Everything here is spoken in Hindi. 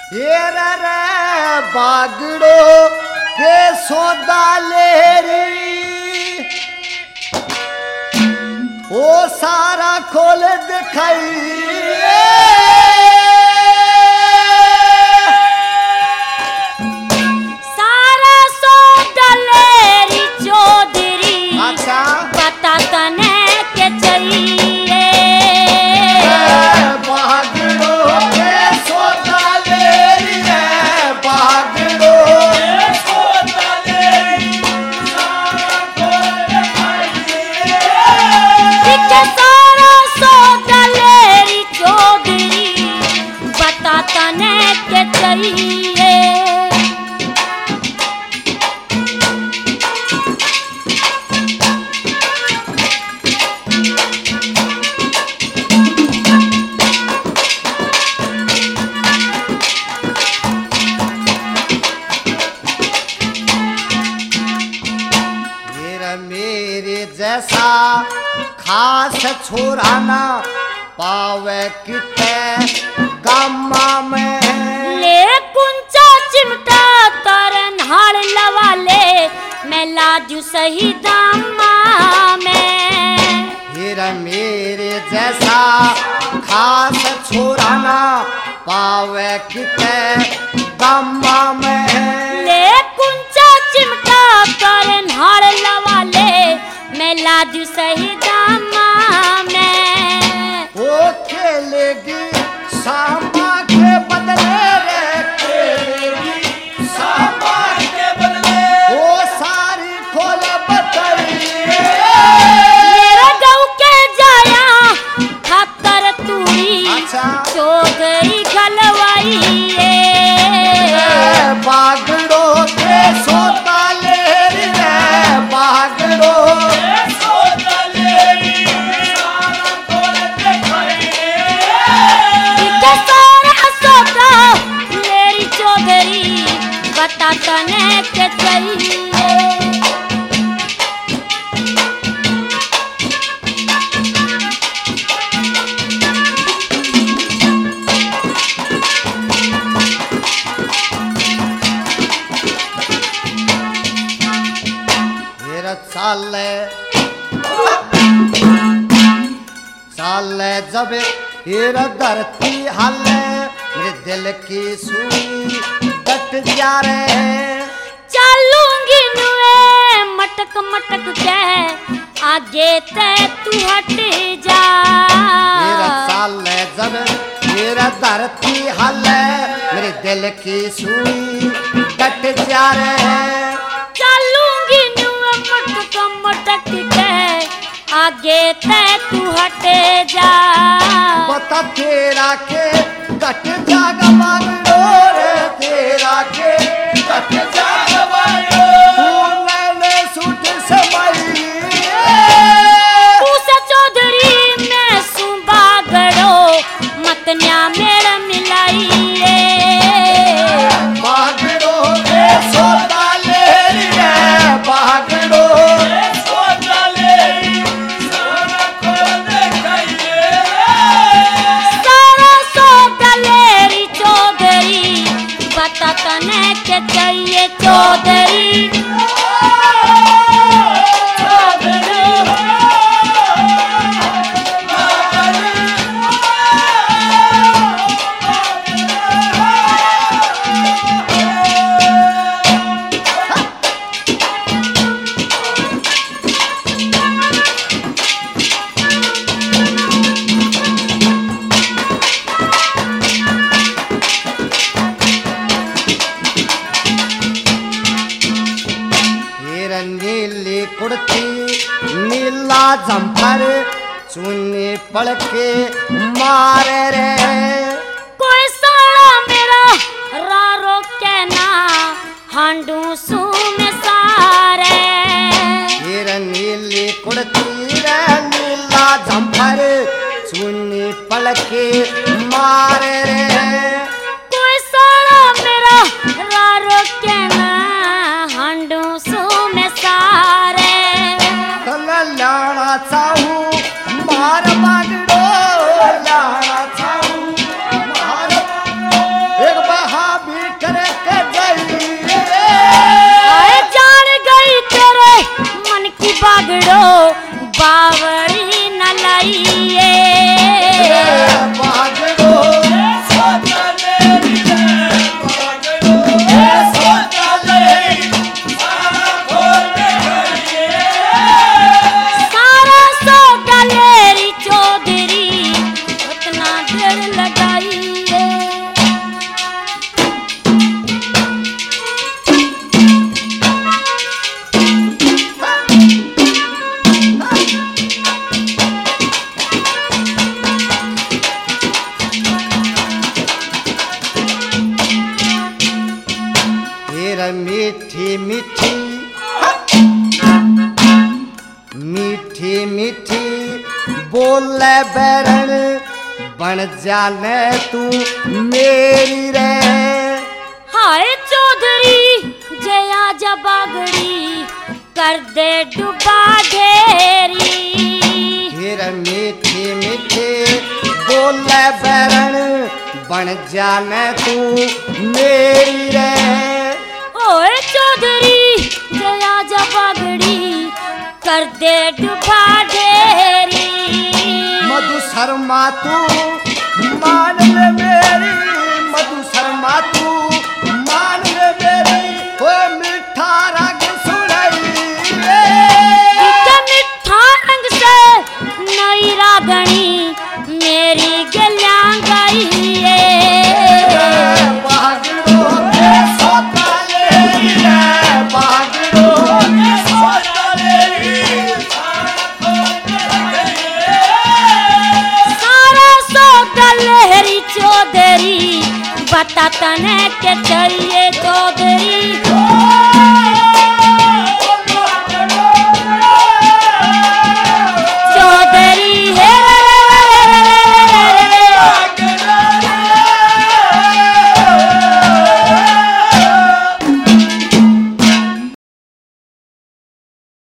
रे बागड़ो के सौदा लेरी ओ सारा खोल दिखाई सारा सौदा लेरी चौधरी अच्छा पता तने के चाहिए बागड़ो के सौदा लेरी है बागड़ो के सौदा लेरी सारा खोल दिखाई सारा सौदा लेरी चौधरी पता तने के चाहिए मेरे जैसा खास छोराना पावे किते गामा में ले कुंचा चिमटा तरन हाड़ लवाले मैं लाजू सही दामा में हीरा मेरे जैसा खास छोराना पावे किते गामा में ले कुंचा चिमटा तरन हाड़ लवाले मैं लाजू सही दामा में वो खेलेगी सांबा के बदले रे खेलेगी सांबा के बदले वो सारी खोल बताई मेरा गाँव के जाया खातर तूरी अच्छा चौधरी गलवाई बागड़ो के सौदा लेरी रे बागड़ो के सौदा लेरी सारा खोल दिखाई सारा सौदा लेरी चौधरी बता तने के चाहिए साले जब हीर धरती हाले मेरे दिल की सुई कट जा रे चलूंगी नुए मटक मटक के आगे ते तू हट जा मेरा साले जब हीर धरती हाले मेरे दिल की सुई कट जा रे चलूंगी नुए मटक मटक के आगे ते तू हट जा बता तेरा के कट जागा बागड़ो रे तेरा के कट जागा बागड़ो मैंने सूट समाई उस चौधरी में सुबा गड़ो मतन्या मेड़ मिलाई बागड़ो के सौदा लेरी रे बागड़ो के सौदा लेरी सारा खोल दिखाई सारा सौदा लेरी चौधरी बता तने के चाहिए चौधरी नीली कुर्ती नीला जम्पर चुन्नी पड़ के मारे रे कोई सारा मेरा रारो के ना हांडू सू में सारे हीर नीली कुर्ती रे नीला जम्पर चुन्नी पड़ के मारे रे कोई सारा मेरा रारो के ना हांडू सू में सारे लाना चाहूं मार बागड़ो लाना चाहूं मार एक बहा बन जाने तू मेरी रे। हाय चौधरी जया जबागड़ी कर दे डुबा ढेरी। फिर मीठी मीठी बोले बैरन बन जाने तू मेरी रे। ओए चौधरी जया जबागड़ी कर दे डुबा ढेरी। मधु शर्मा तू मान ले मेरी, मधु शर्मा तू मान ले मेरी, ओ मीठा रंग सुनाई रे। मिठा रंग से नई रागणी मेरी गल्या गई बागड़ो के सोता ले रे, बागड़ो के सोता ले। सारा सौदा लहरी चौधरी बता तने के चाहिए चौधरी।